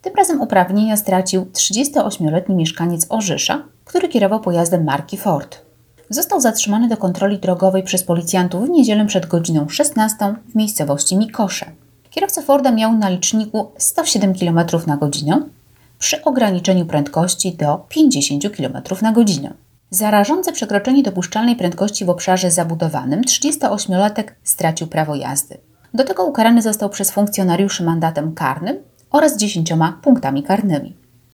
Tym razem uprawnienia stracił 38-letni mieszkaniec Orzysza, który kierował pojazdem marki Ford. Został zatrzymany do kontroli drogowej przez policjantów w niedzielę przed godziną 16 w miejscowości Mikosze. Kierowca Forda miał na liczniku 107 km na godzinę przy ograniczeniu prędkości do 50 km na godzinę. Za rażące przekroczenie dopuszczalnej prędkości w obszarze zabudowanym 38-latek stracił prawo jazdy. Do tego ukarany został przez funkcjonariuszy mandatem karnym oraz 10 punktami karnymi.